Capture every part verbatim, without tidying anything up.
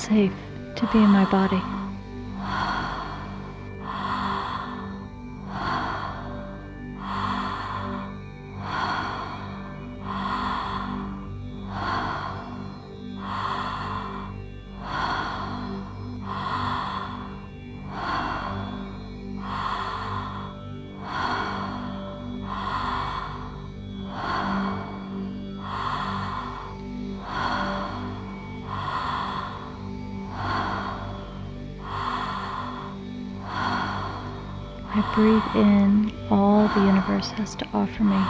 safe to be in my body. I breathe in all the universe has to offer me.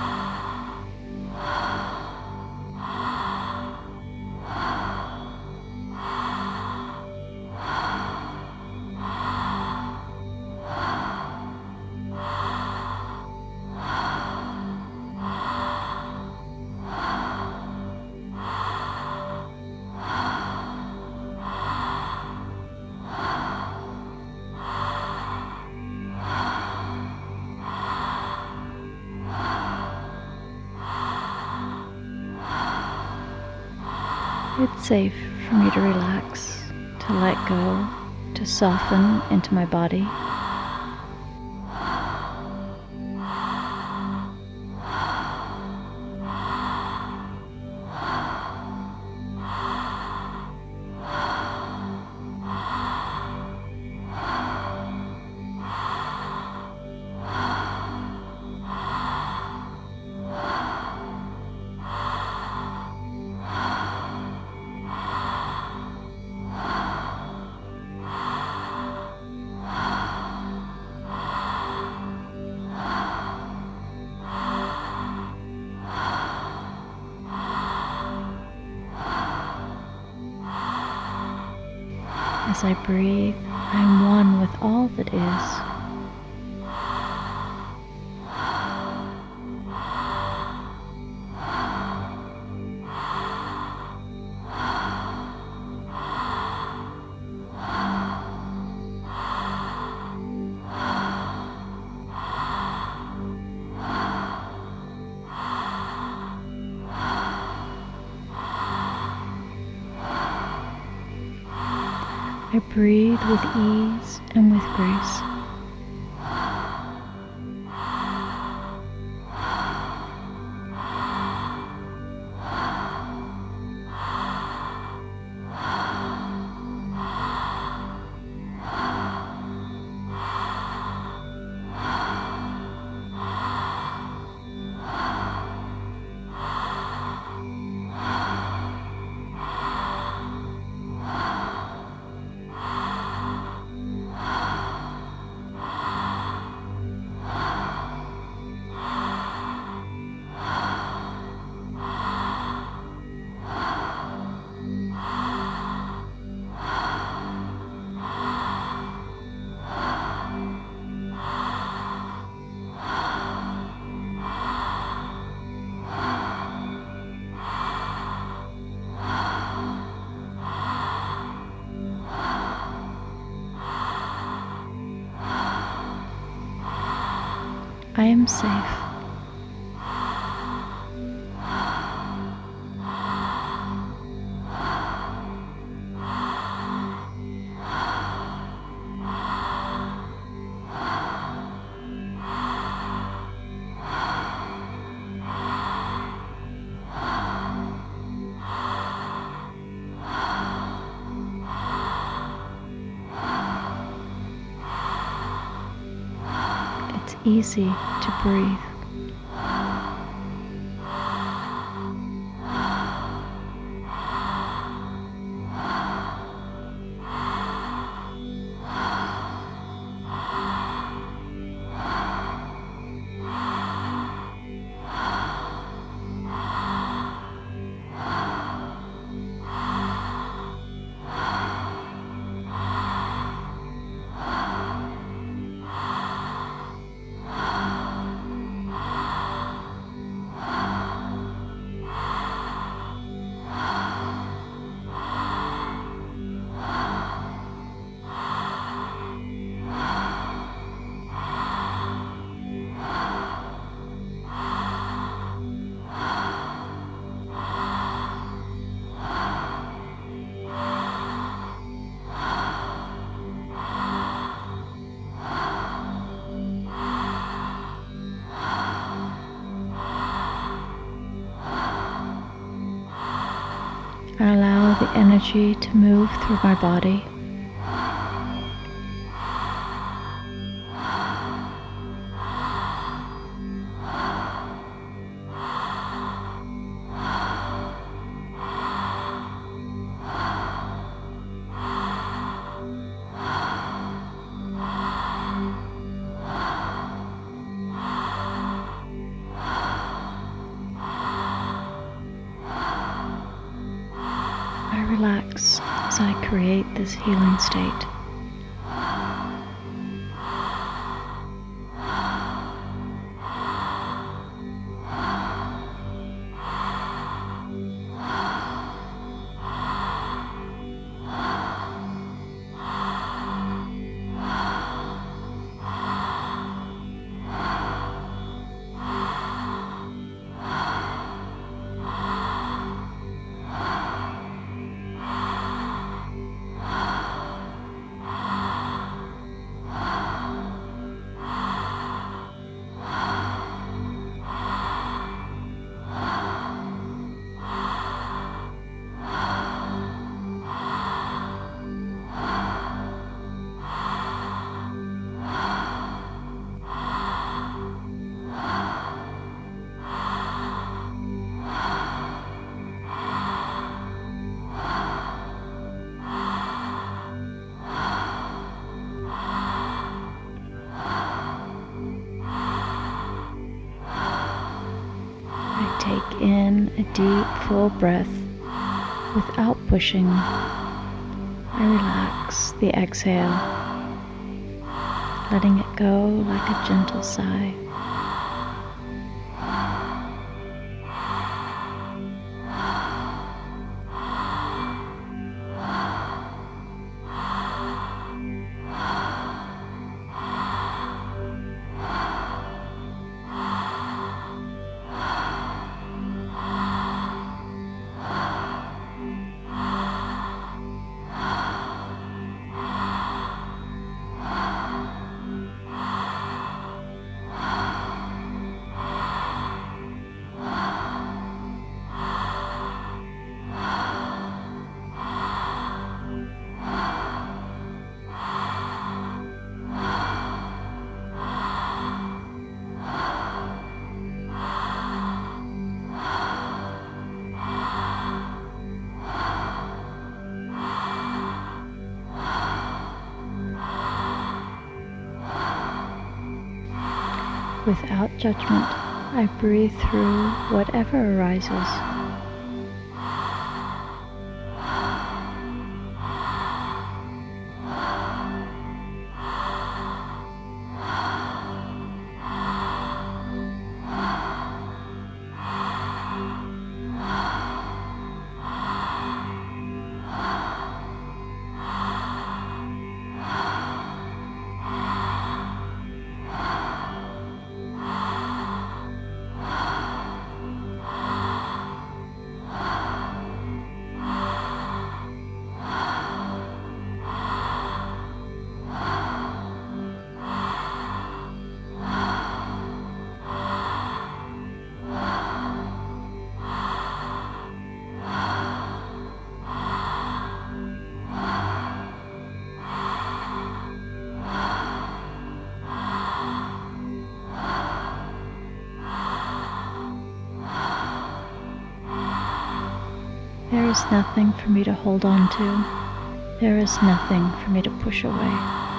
It's safe for me to relax, to let go, to soften into my body. As I breathe, I'm one with all that is. I breathe with ease and with grace. I am safe. It's easy to breathe. energy to move through my body. I relax as I create this healing state. Take in a deep, full breath without pushing. I relax the exhale, letting it go like a gentle sigh. Without judgment, I breathe through whatever arises. There is nothing for me to hold on to. There is nothing for me to push away.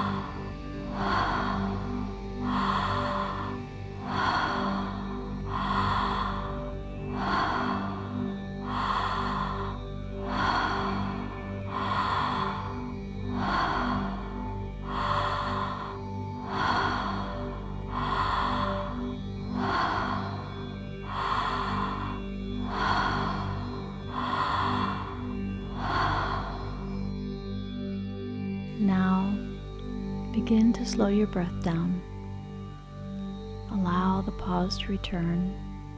Now, begin to slow your breath down. Allow the pause to return.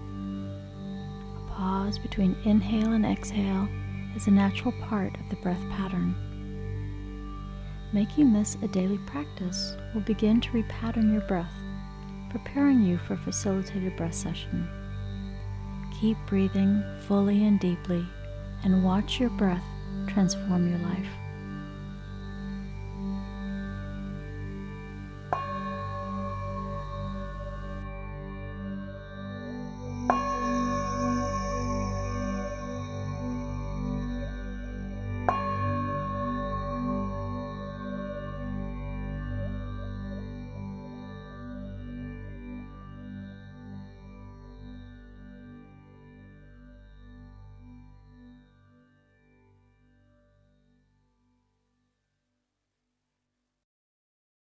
A pause between inhale and exhale is a natural part of the breath pattern. Making this a daily practice will begin to repattern your breath, preparing you for a facilitated breath session. Keep breathing fully and deeply, and watch your breath transform your life.